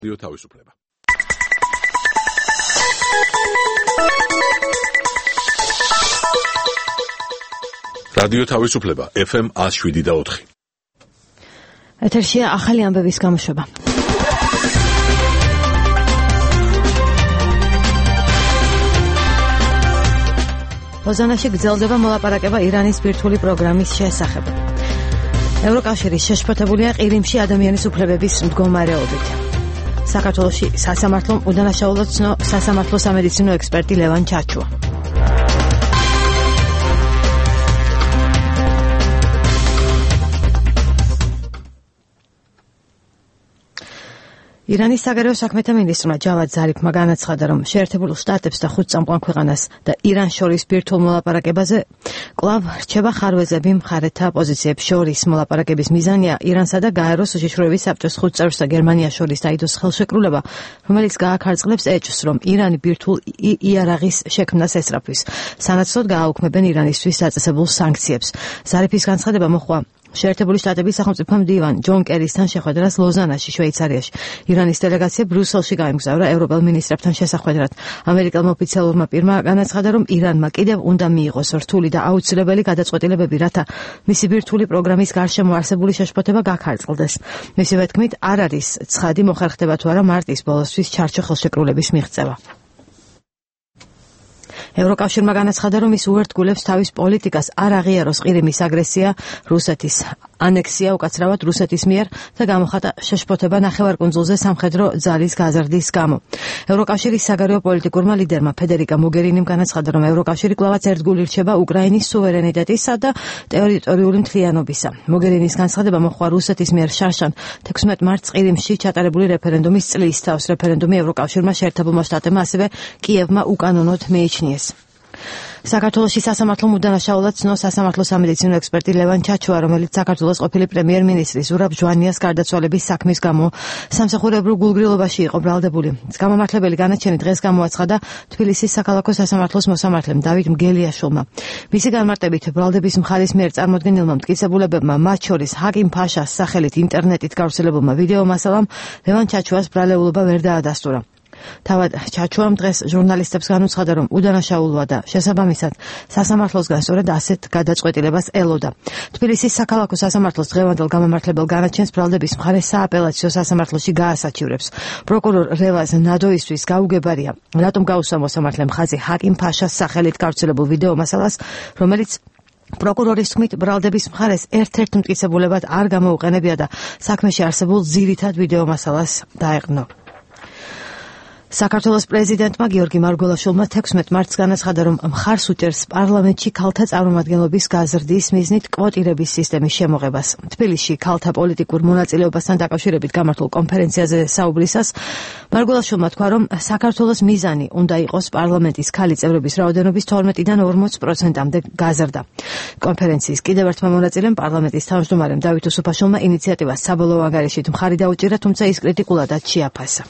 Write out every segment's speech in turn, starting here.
რადიო თავისუფლება. რადიო თავისუფლება FM 107.4. ეთერშია ახალი ამბების გამოშვება. ლოზანაში გრძელდება მოლაპარაკება ირანის ბირთვული პროგრამის შესახებ. ევროკავშირის შეშფოთებულია ყირიმში ადამიანის უფლებების მდგომარეობით. საქართველოში სასამართლომ უდანაშაულოდ ცნო სასამართლო სამედიცინო ექსპერტი ლევან ჩაჩუა. ირანის საგარეო საქმეთა მინისტრმა ჯავად ზარიფმა განაცხადა, რომ შეერთებულ შტატებს და 5 წამყვან ქვეყანას და ირანს შორის ბირთვულ მოლაპარაკებაზე კვლავ რჩება ხარვეზები მხარეთა პოზიციებს შორის. მოლაპარაკების მიზანია ირანსა და გაეროს უშიშროების საბჭოს 5 წევრს და გერმანიას შორის დაიდოს ხელშეკრულება, რომელიც გააქარწყლებს ეჭვს, რომ ირანი ბირთვულ იარაღის შექმნას ესწრაფვის. სანაცვლოდ გააუქმებენ ირანისთვის დაწესებულ სანქციებს. ზარიფის განცხადება მოჰყვა შეერთებული შტატების სახელმწიფო მდივან ჯონ კერისთან შეხვედრას ლოზანაში, შვეიცარიაში. ირანის დელეგაცია ბრიუსელში გაემგზავრა ევროპელ მინისტრებთან შესახვედრად. ამერიკელმა ოფიციალურმა პირმა განაცხადა, რომ ირანმა კიდევ უნდა მიიღოს რთული და აუცილებელი გადაწყვეტილებები, რათა მისი ბირთვული პროგრამის გარშემო არსებული შეშფოთება გაქარწყლდეს. მისივე თქმით, არ არის ცხადი მოხერხდება თუ არა მარტის ბოლოსთვის ჩარჩო ხელშეკრულების მიღწევა. ევროკავშირმა განაცხადა, რომ ის უერთგულებს თავის პოლიტიკას არ აღიაროს ყირიმის აგრესია, რუსეთის ანექსია უკაცრავად რუსეთის მიერ და გამოხატა შეშფოთება ნახევარკუნძულზე სამხედრო ძალის გაზრდის გამო. ევროკავშირის საგარეო პოლიტიკურმა ლიდერმა ფედერიკა მოგერინიმ განაცხადა, რომ ევროკავშირი კვლავაც ერთგული რჩება უკრაინის სუვერენიტეტისა და ტერიტორიული მთლიანობისა. მოგერინის განცხადება მოჰყვა რუსეთის მიერ შარშან 16 მარტს ყირიმში ჩატარებული რეფერენდუმის წლის თავს. რეფერენდუმი ევროკავშირმა, შეერთებულმა შტატებმა, ასევე კიევმა უკანონოდ მიიჩნიეს. საქართველოში სასამართლომ უდანაშაულად ცნო სასამართლო სამედიცინო ექსპერტი ლევან ჩაჩუა, რომელიც საქართველოს ყოფილი პრემიერ-მინისტრის ზურაბ ჟვანიას გარდაცვალების საქმის გამო სამსახურებრივ გულგრილობაში იყო ბრალდებული. გამომართლებელი განაჩენი დღეს გამოაცხადა თბილისის საქალაქო სასამართლოს მოსამართლემ დავით მგელიაშვილმა. მისი განმარტებით, ბრალდების მხარის მიერ წარმოდგენილმა მტკიცებულებებმა, მათ შორის ჰაკიმ ფაშას სახელით ინტერნეტით გავრცელებულმა ვიდეო მასალამ ლევან ჩაჩუას ბრალეულობა ვერ დაადასტურა. თავად ჩაჩუამ დღეს ჟურნალისტებს განუცხადა, რომ უდანაშაულობა და შესაბამისად სასამართლოსგან სწორედ ასეთ გადაწყვეტილებას ელოდა. თბილისის საქალაქო სასამართლოს დღევანდელ გამომართლებელ განაჩენს ბრალდების მხარე სააპელაციო სასამართლოში გაასაჩივრებს. პროკურორ რევაზ ნადოისთვის გაუგებარია, რატომ გაუსვა მოსამართლემ ხაზი ჰაკიმ ფაშას სახელით გავრცელებულ ვიდეო მასალას, რომელიც პროკურორის თქმით ბრალდების მხარეს ერთ-ერთ მტკიცებულებად არ გამოუყენებია და საქმეში არსებულ ძირითად ვიდეო მასალას დაეყრდნო. საქართველოს პრეზიდენტმა გიორგი მარგველაშვილმა 16 მარტს განაცხადა, რომ მხარს უჭერს პარლამენტში ქალთა წარმომადგენლობის გაზრდის მიზნით კვოტირების სისტემის შემოღებას. თბილისში ქალთა პოლიტიკურ მონაწილეობასთან დაკავშირებით გამართულ კონფერენციაზე საუბრისას მარგველაშვილმა თქვა, რომ საქართველოს მიზანი უნდა იყოს პარლამენტის ქალი წევრების რაოდენობის 12-დან 40%-მდე გაზრდა. კონფერენციის კიდევ ერთმა მონაწილემ პარლამენტის თავმჯდომარემ დავით უსუფაშვილმა ინიციატივას საბოლოო ანგარიშით მხარი დაუჭირა, თუმცა ის კრიტიკულადაც შეაფასა.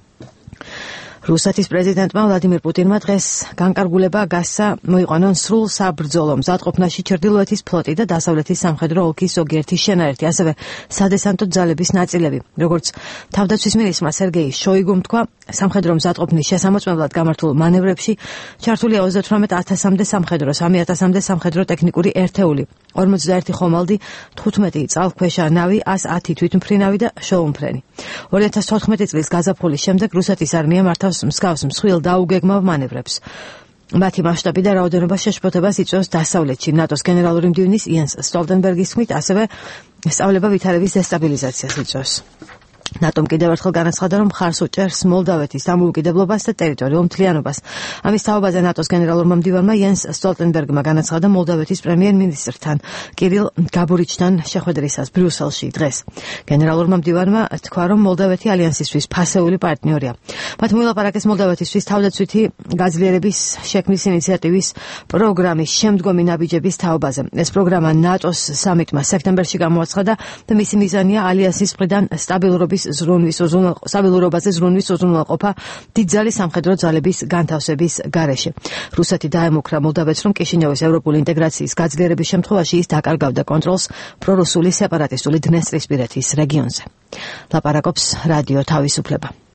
რუსეთის პრეზიდენტმა ვლადიმირ პუტინმა დღეს განკარგულება გასცა მოიყვანონ სრულ საბრძოლო მზადყოფნაში ჩრდილოეთის ფლოტი და დასავლეთის სამხედრო ოლქის ზოგიერთი შენაერთი, ასევე სადესანტო ძალების ნაწილები. როგორც თავდაცვის მინისტრმა სერგეი შოიგუმ თქვა, სამხედრო მზადყოფნის შესამოწმებლად გამართულ მანევრებში ჩართულია 38,000-მდე სამხედრო, 3,000-მდე სამხედრო ტექნიკური ერთეული, 41 ხომალდი, 15 წყალქვეშა ნავი, 110 თვითმფრინავი და შოუმფრენი. 2014 წლის გაზაფხულის შემდეგ რუსეთის არმია მართავს მსგავს მსხვილ დაუგეგმავ მანევრებს. მათი მასშტაბი და რაოდენობა შეშფოთებას იწვევს დასავლეთში. ნატოს გენერალური მდივნის იენს სტოლტენბერგის თქმით, ასევე სწავლება ვითარების დესტაბილიზაციას იწვევს. ნატომ კიდევ ერთხელ განაცხადა, რომ მხარს უჭერს მოლდავეთის დამოუკიდებლობას და ტერიტორიულ მთლიანობას. ამის თაობაზე ნატოს გენერალურმა მდივანმა იენს სტოლტენბერგმა განაცხადა მოლდავეთის პრემიერ-მინისტრთან კირილ გაბურიჩთან შეხვედრისას ბრიუსელში დღეს. გენერალურმა მდივანმა თქვა, რომ მოლდავეთი ალიანსისთვის ფასეული პარტნიორია. მათ მოილაპარაკეს მოლდავეთისთვის თავდაცვითი გაძლიერების შექმნის ინიციატივის პროგრამის შემდგომი ნაბიჯების თაობაზე. ეს პროგრამა ნატოს სამიტმა სექტემბერში გამოაცხადა და მისი მიზანია ალიანსის მხრიდან სტაბილურობის ზრუნვის უზრუნველყოფა დიდძალი სამხედრო ძალების განთავსების გარეშე. რუსეთი დაემუქრა მოლდავეთს, რომ კიშინიოვის ევროპული ინტეგრაციის გაძლიერების შემთხვევაში ის დაკარგავდა კონტროლს პრორუსული სეპარატისტული დნესტრისპირეთის რეგიონზე. ლაპარაკობს რადიო თავისუფლება.